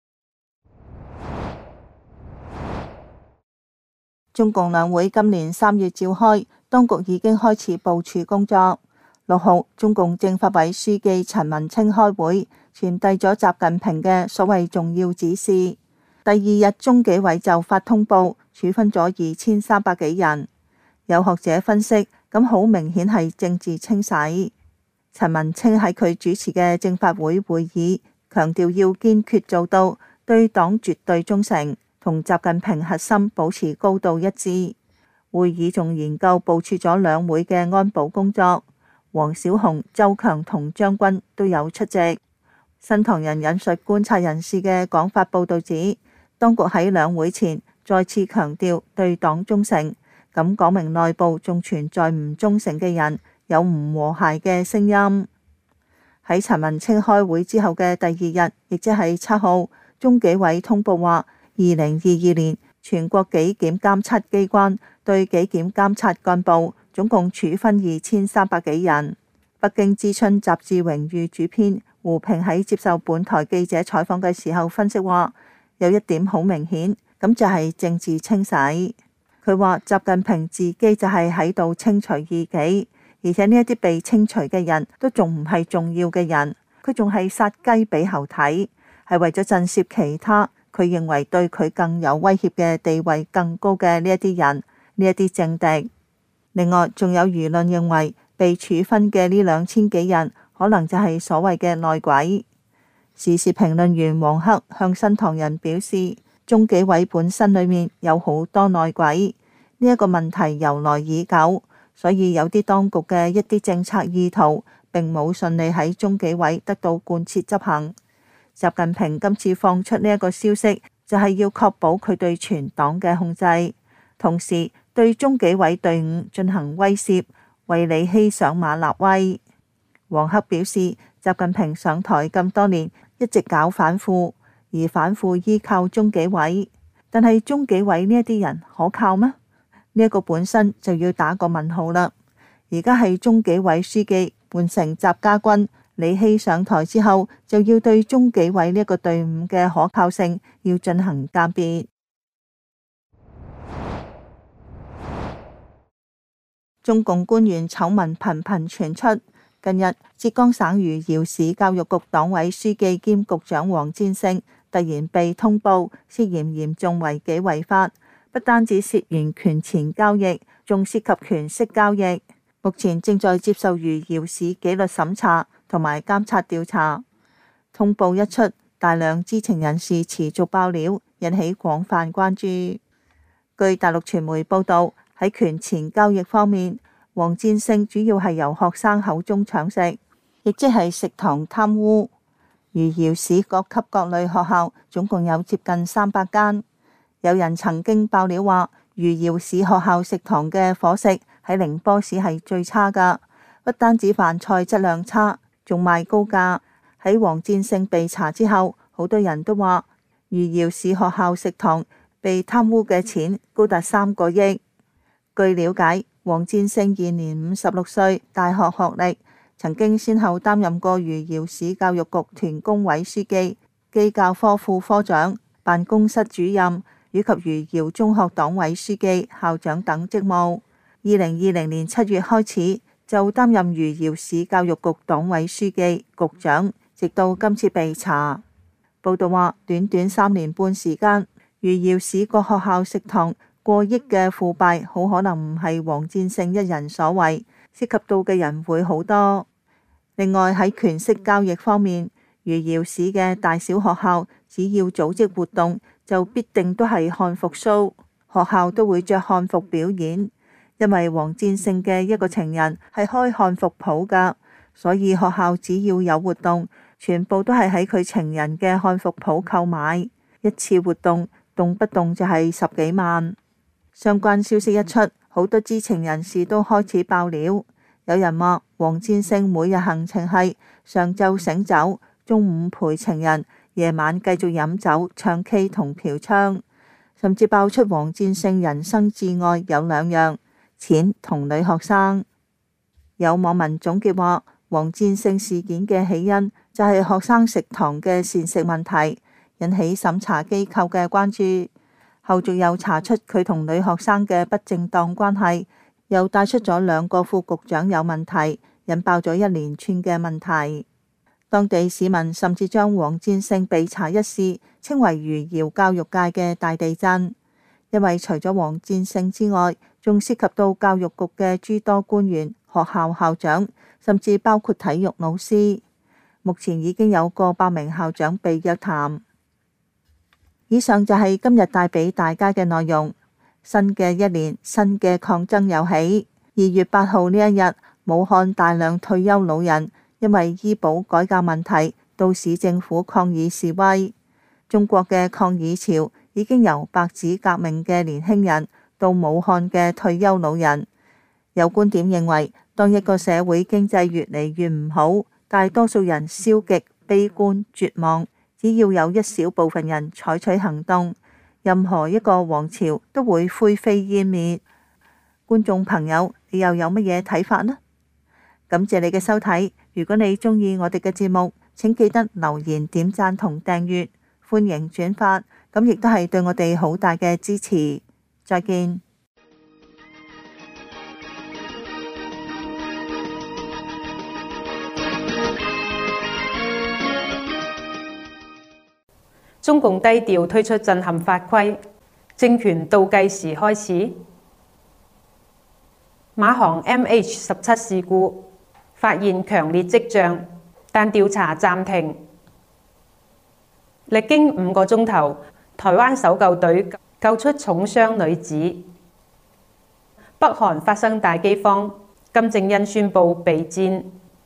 中共兩會今年三月召開，當局已經開始部署工作。六號，中共政法委書記陳文清開會，傳遞咗習近平嘅所謂重要指示。第二日，中紀委就發通報，處分咗二千三百幾人。有學者分析，咁好明顯係政治清洗。陳文清喺佢主持嘅政法會會議，強調要堅決做到對黨絕對忠誠，同習近平核心保持高度一致。會議仲研究部署咗兩會嘅安保工作。 黃小雄、周強同將軍都有出席。新唐人引述觀察人士嘅講法報導指，當局喺兩會前再次強調對黨忠誠，咁講明內部仲存在唔忠誠嘅人，有唔和諧嘅聲音。喺陳文清開會之後嘅第二日，亦即係七號，中紀委通報話，二零二二年全國紀檢監察機關對紀檢監察幹部總共處分二千三百幾人。北京之春雜誌榮譽主編胡平喺接受本台記者採訪嘅時候分析話，有一點好明顯，咁就係政治清洗。佢話習近平自己就係喺度清除異己。而且呢一啲被清除嘅人都仲唔係重要嘅人，佢仲係殺雞俾猴睇，係為咗震懾其他佢認為對佢更有威脅嘅地位更高嘅呢一啲人，呢一啲政敵。另外仲有輿論認為被處分嘅呢兩千幾人可能就係所謂嘅內鬼。時事評論員黃克向新唐人表示，中紀委本身裏面有好多內鬼，呢一個問題由來已久。所以有啲當局嘅一啲政策意圖並冇順利喺中紀委得到貫徹執行。習近平今次放出呢一個消息，就係要確保佢對全黨嘅控制，同時對中紀委隊伍進行威懾，為李希上馬立威。黃克表示，習近平上台咁多年，一直搞反腐，而反腐依靠中紀委，但係中紀委呢一啲人可靠咩？呢一個本身就要打個問號啦。而家係中紀委書記換成習家軍，李希上台之後，就要對中紀委呢一個隊伍嘅可靠性要進行鑑別。中共官員醜聞頻頻傳出，近日浙江省餘姚市教育局黨委書記兼局長王占勝突然被通報涉嫌嚴重違紀違法。不單止涉嫌權錢交易，仲涉及權色交易。目前正在接受餘姚市紀律審查同埋監察調查。通報一出，大量知情人士持續爆料，引起廣泛關注。據大陸傳媒報道，喺權錢交易方面，王占勝主要係由學生口中搶食，亦即係食堂貪污。餘姚市各級各類學校總共有接近三百間。有人曾經爆料話，餘姚市學校食堂嘅伙食喺寧波市係最差㗎，不單止飯菜質量差，仲賣高價。喺王占勝被查之後，好多人都話餘姚市學校食堂被貪污嘅錢高達三個億。據了解，王占勝現年五十六歲，大學學歷，曾經先後擔任過餘姚市教育局團工委書記、基教科副科長、辦公室主任，以及餘姚中學黨委書記、校長等職務。二零二零年七月開始就擔任餘姚市教育局黨委書記、局長，直到今次被查。報道話，短短三年半時間，餘姚市各學校食堂過億嘅腐敗，好可能唔係王占勝一人所為，涉及到嘅人會好多。另外喺權色交易方面，餘姚市嘅大小學校只要組織活動，就必定都係漢服 show， 學校都會着漢服表演，因為王占勝嘅一個情人係開漢服鋪㗎，所以學校只要有活動，全部都係喺佢情人嘅漢服鋪購買，一次活動動不動就係十幾萬。相關消息一出，好多知情人士都開始爆料。有人話王占勝每日行程係上晝醒酒，中午陪情人，夜晚繼續飲酒、唱 K 同嫖娼，甚至爆出王占勝人生至愛有兩樣：錢同女學生。有網民總結話，王占勝事件嘅起因就係學生食堂嘅膳食問題，引起審查機構嘅關注。後續又查出佢同女學生嘅不正當關係，又帶出咗兩個副局長有問題，引爆咗一連串嘅問題。當地市民甚至將王占勝被查一事稱為餘姚教育界嘅大地震，因為除咗王占勝之外，仲涉及到教育局嘅諸多官員、學校校長，甚至包括體育老師。目前已經有過百名校長被約談。以上就係今日帶俾大家嘅內容。新嘅一年，新嘅抗爭又起。二月八號呢一日， 武漢大量退休老人因為醫保改革問題到市政府抗議示威。中國嘅抗議潮已經由白紙革命嘅年輕人到武漢嘅退休老人。有觀點認為，當一個社會經濟越嚟越唔好，大多數人消極、悲觀、絕望，只要有一小部分人採取行動，任何一個王朝都會灰飛煙滅。觀眾朋友，你又有乜嘢睇法呢？感謝你嘅收睇。如果你鍾意我哋嘅節目，請記得留言、點讚同訂閱，歡迎轉發，咁亦都係對我哋好大嘅支持。再見。 中共低調推出震撼法規，政權倒計時開始。馬航 M H 十七 事故發現強烈跡象，但調查暫停。歷經五個鐘頭，台灣搜救隊救出重傷女子。北韓發生大饑荒，金正恩宣布備戰。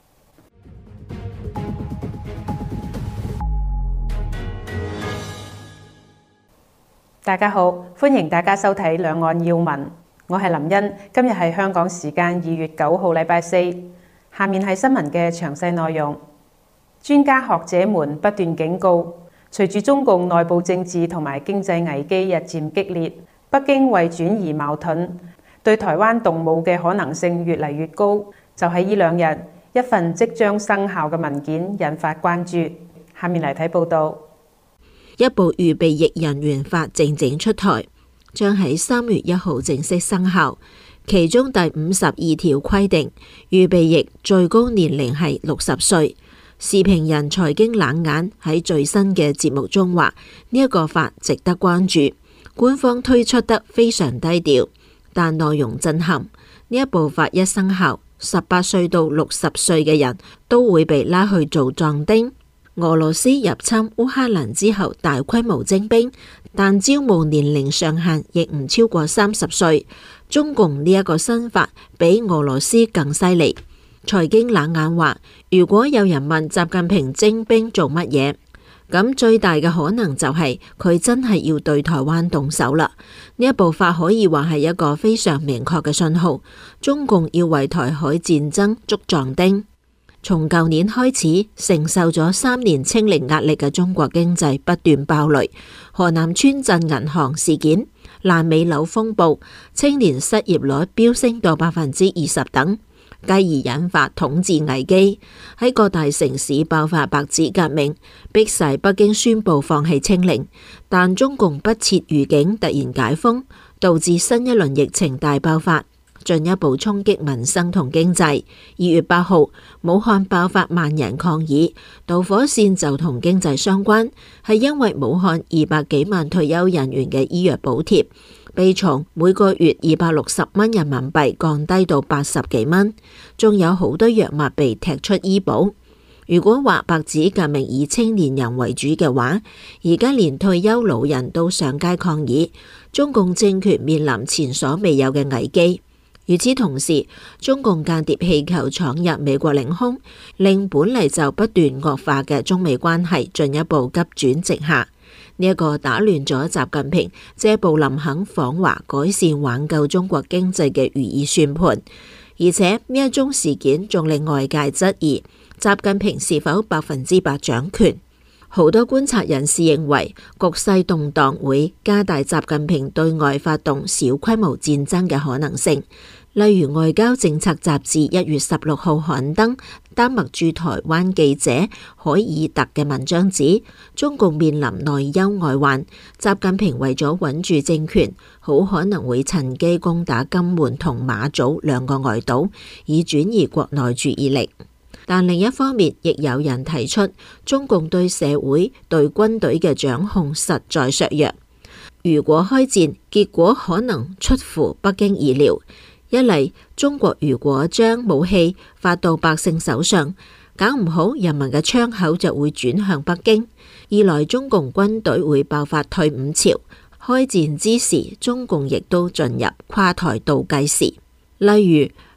大家好，歡迎大家收睇兩岸要聞，我係林茵。今日係香港時間二月九號禮拜四，下面係新聞嘅詳細內容。專家學者們不斷警告，隨住中共內部政治同埋經濟危機日漸激烈，北京為轉移矛盾，對台灣動武嘅可能性越嚟越高。就喺呢兩日，一份即將生效嘅文件引發關注。下面嚟睇報道。 一部預備役人員法靜靜出台，將喺三月一號正式生效。其中第五十二條規定，預備役最高年齡係六十歲。時評人財經冷眼喺最新嘅節目中話：呢一個法值得關注，官方推出得非常低調，但內容震撼。呢一部法一生效，十八歲到六十歲嘅人都會被拉去做壯丁。俄羅斯入侵烏克蘭之後大規模徵兵，但招募年齡上限亦唔超過三十歲。中共呢一個新法比俄羅斯更犀利。財經冷眼話，如果有人問習近平徵兵做乜嘢，咁最大嘅可能就係佢真係要對台灣動手啦。呢一部法可以話係一個非常明確嘅信號，中共要為台海戰爭捉壯丁。從舊年開始，承受咗三年清零壓力嘅中國經濟不斷爆雷，河南村鎮銀行事件、爛尾樓風暴、青年失業率飆升到百分之二十等，繼而引發統治危機。喺各大城市爆發白紙革命，迫使北京宣布放棄清零，但中共不設預警突然解封，導致新一輪疫情大爆發，進一步衝擊民生同經濟。二月八號，武漢爆發萬人抗議，導火線就同經濟相關，係因為武漢二百幾萬退休人員嘅醫藥補貼被從每個月二百六十蚊人民幣降低到八十幾蚊，仲有好多藥物被踢出醫保。如果話白紙革命以青年人為主嘅話，而家連退休老人都上街抗議，中共政權面臨前所未有嘅危機。與此同時，中共間諜氣球闖入美國領空，令本嚟就不斷惡化嘅中美關係進一步急轉直下。呢、這、一個打亂咗習近平借布林肯訪華改善挽救中國經濟嘅如意算盤，而且呢一宗事件仲令外界質疑習近平是否百分之百掌權。好多觀察人士認為，局勢動盪會加大習近平對外發動小規模戰爭嘅可能性。例如，《外交政策》雜誌一月十六號刊登丹麥駐台灣記者海爾特嘅文章指，中共面臨內憂外患，習近平為咗穩住政權，好可能會趁機攻打金門同馬祖兩個外島，以轉移國內注意力。但另一方面，亦有人提出，中共對社會、對軍隊嘅掌控實在削弱。如果開戰，結果可能出乎北京意料。一嚟，中國如果將武器發到百姓手上，搞唔好人民嘅槍口就會轉向北京；二來，中共軍隊會爆發退伍潮，開戰之時，中共亦都進入跨台倒計時。例如，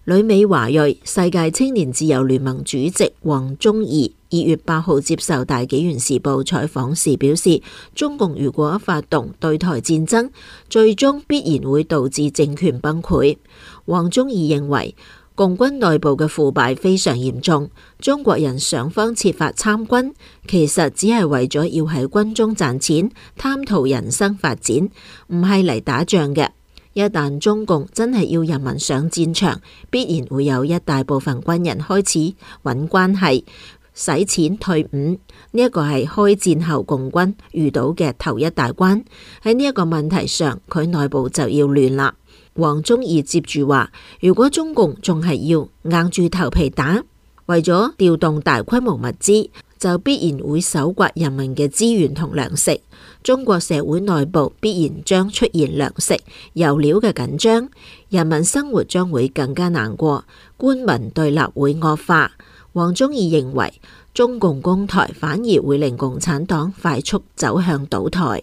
旅美華裔世界青年自由聯盟主席黃宗義二月八號接受大紀元時報採訪時表示，中共如果發動對台戰爭，最終必然會導致政權崩潰。黃宗義認為，共軍內部嘅腐敗非常嚴重，中國人想方設法參軍，其實只係為咗要喺軍中賺錢，貪圖人生發展，唔係嚟打仗嘅。一旦中共真係要人民上戰場，必然會有一大部分軍人開始揾關係、使錢退伍。呢、這、一個係開戰後共軍遇到嘅頭一大關。喺呢一個問題上，佢內部就要亂啦。黃宗義接住話，如果中共仲係要硬住頭皮打，為咗調動大規模物資，就必然會搜刮人民嘅資源同糧食。中國社會內部必然將出現糧食、油料嘅緊張，人民生活將會更加難過，官民對立會惡化。黃宗義認為，中共攻台反而會令共產黨快速走向倒台。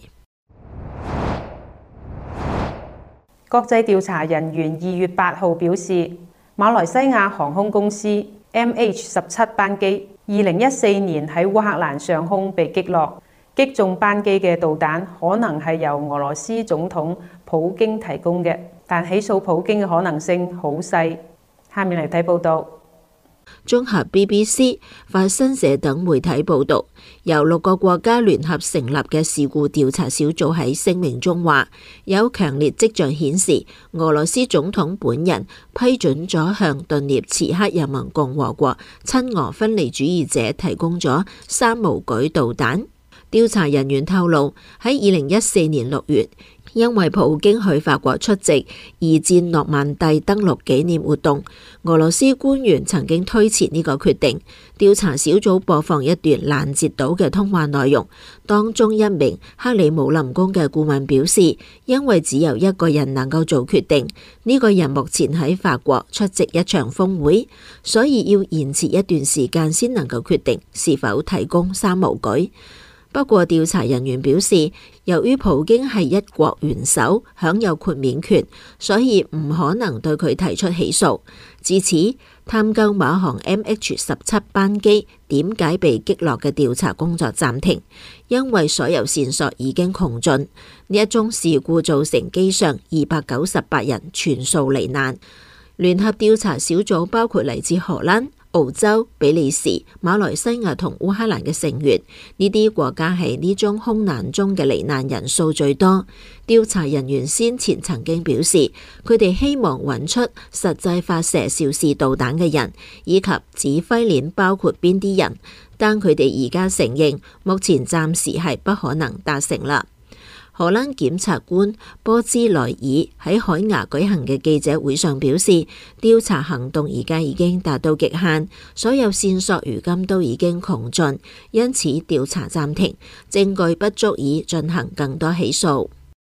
國際調查人員二月八號表示，馬來西亞航空公司 M H 十七班機二零一四年喺烏克蘭上空被擊落。擊中班機嘅導彈可能係由俄羅斯總統普京提供嘅，但起訴普京嘅可能性好細。下面嚟睇報道。 綜合 B B C、法新社等媒體報道，由六個國家聯合成立嘅事故調查小組喺聲明中話，有強烈跡象顯示俄羅斯總統本人批准咗向頓涅茨克人民共和國親俄分離主義者提供咗山毛舉導彈。調查人員透露，喺二零一四年六月，因為普京去法國出席二戰諾曼第登陸紀念活動，俄羅斯官員曾經推遲呢個決定。調查小組播放一段攔截到嘅通話內容，當中一名克里姆林宮嘅顧問表示，因為只有一個人能夠做決定，呢個人目前喺法國出席一場峰會，所以要延遲一段時間先能夠決定是否提供山毛舉。不過調查人員表示，由於普京係一國元首，享有豁免權，所以唔可能對佢提出起訴。至此，探究馬航 M H 十七班機點解被擊落嘅調查工作暫停，因為所有線索已經窮盡。呢一宗事故造成機上二百九十八人全數罹難。聯合調查小組包括嚟自荷蘭、澳洲、比利時、馬來西亞同烏克蘭嘅成員，呢啲國家係呢宗空難中嘅罹難人數最多。調查人員先前曾經表示，佢哋希望揾出實際發射肇事導彈嘅人，以及指揮鏈包括邊啲人，但佢哋而家承認，目前暫時係不可能達成啦。荷蘭檢察官波茲萊爾喺海牙舉行嘅記者會上表示，調查行動而家已經達到極限，所有線索如今都已經窮盡，因此調查暫停，證據不足以進行更多起訴。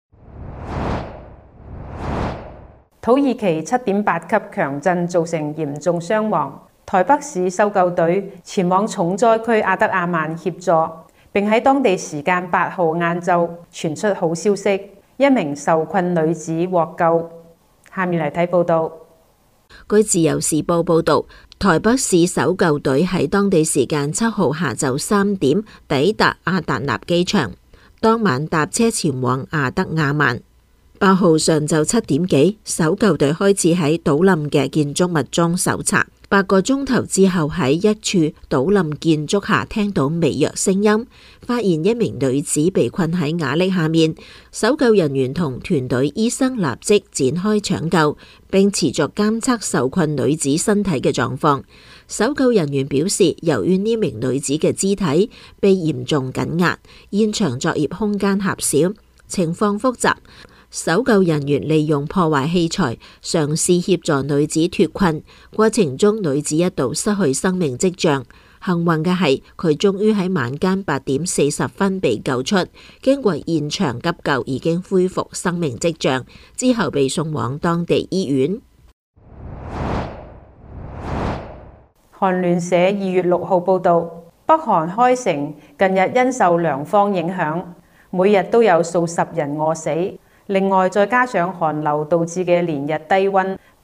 土耳其七點八級強震造成嚴重傷亡，台北市搜救隊前往重災區阿德亞曼協助。並喺當地時間八號晏晝傳出好消息，一名受困女子獲救。下面嚟睇報道。 據自由時報報道，台北市搜救隊喺當地時間七號下晝三點抵達阿達納機場，當晚搭車前往阿德亞曼。八號上晝七點幾，搜救隊開始喺倒冧嘅建築物中搜查。八個鐘頭之後，喺一處倒冧建築下聽到微弱聲音，發現一名女子被困喺瓦礫下面。搜救人員同團隊醫生立即展開搶救，並持續監測受困女子身體嘅狀況。搜救人員表示，由於呢名女子嘅肢體被嚴重緊壓，現場作業空間狹小，情況複雜。搜救人員利用破壞器材嘗試協助女子脫困，過程中女子一度失去生命跡象。幸運嘅係，佢終於喺晚間八點四十分被救出，經過現場急救已經恢復生命跡象，之後被送往當地醫院。 韓聯社二月六號報道，北韓開城近日因受涼風影響，每日都有數十人餓死。另外，再加上寒流導致嘅連日低溫，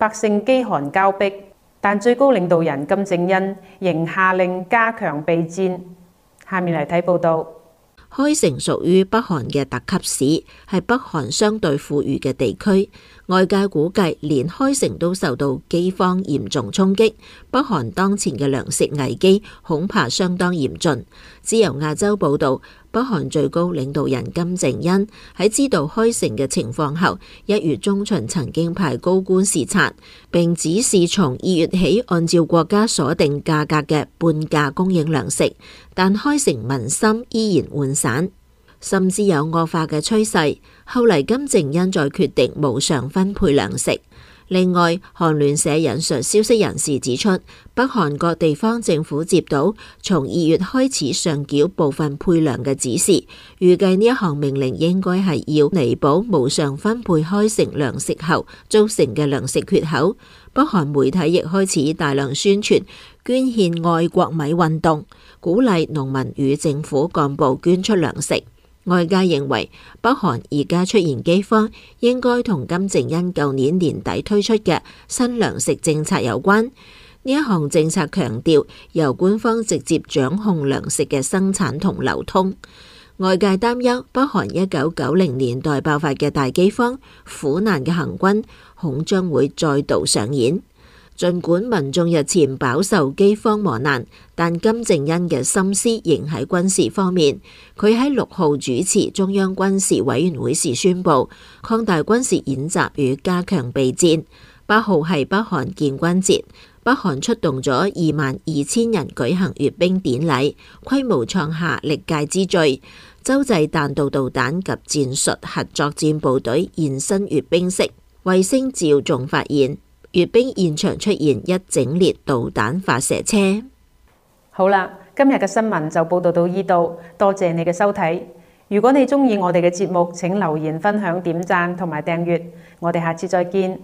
百姓飢寒交迫，但最高領導人金正恩仍下令加強備戰。下面嚟睇報道。 開城屬於北韓嘅特級市，係北韓相對富裕嘅地區。外界估計，連開城都受到饑荒嚴重衝擊，北韓當前嘅糧食危機恐怕相當嚴峻。自由亞洲報道，北韓最高領導人金正恩喺知道開城嘅情況後，一月中旬曾經派高官視察，並指示從二月起按照國家鎖定價格嘅半價供應糧食，但開城民心依然渙散，甚至有惡化嘅趨勢。後嚟金正恩再決定無償分配糧食。另外，韓聯社引述消息人士指出，北韓各地方政府接到從二月開始上繳部分配糧嘅指示，預計呢一項命令應該係要彌補無償分配開城糧食後造成嘅糧食缺口。北韓媒體亦開始大量宣傳捐獻愛國米運動，鼓勵農民與政府幹部捐出糧食。外界認為北韓而家出現饑荒，應該同金正恩舊年年底推出嘅新糧食政策有關。呢一項政策強調由官方直接掌控糧食嘅生產同流通。外界擔憂北韓一九九零年代爆發嘅大饑荒，苦難嘅行軍恐將會再度上演。儘管民眾日前飽受饑荒磨難，但金正恩嘅心思仍喺軍事方面。佢喺六號主持中央軍事委員會時宣布，擴大軍事演習與加強備戰。八號係北韓建軍節，北韓出動咗二萬二千人舉行閱兵典禮，規模創下歷屆之最。洲際彈道導彈及戰術核作戰部隊現身閱兵式，衛星照仲發現閱兵現場出現一整列導彈發射車。 好啦，今日嘅新聞就報道到呢度，多謝你嘅收睇。如果你鍾意我哋嘅節目，請留言、分享、點讚同埋訂閱。我哋下次再見。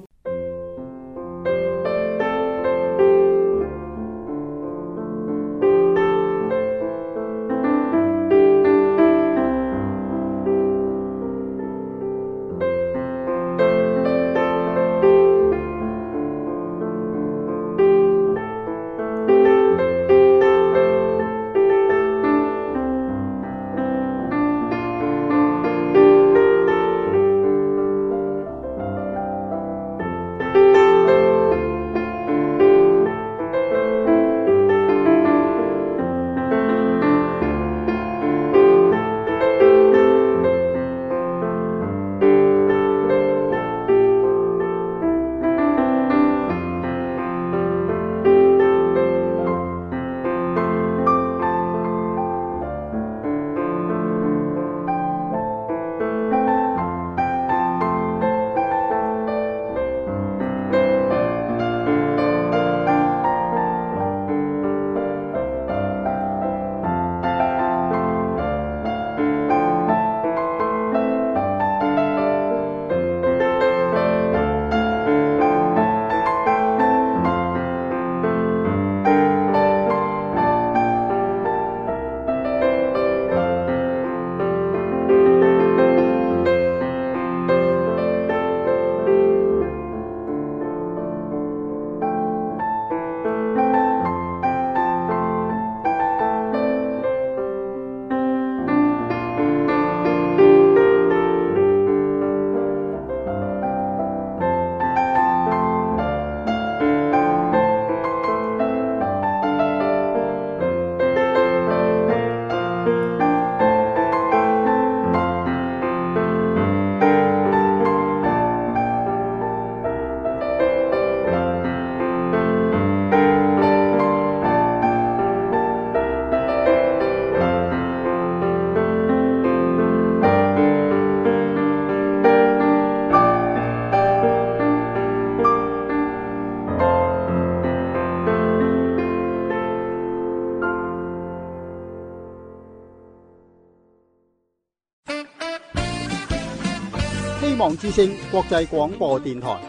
希望之聲國際廣播電台。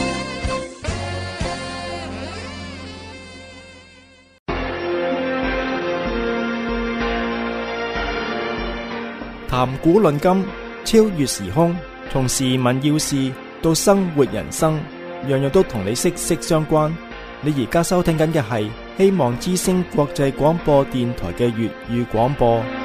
談古論今，超越時空，從時聞要事到生活人生， 樣樣都同你息息相關。你而家收聽緊嘅係希望之聲國際廣播電台嘅粵語廣播。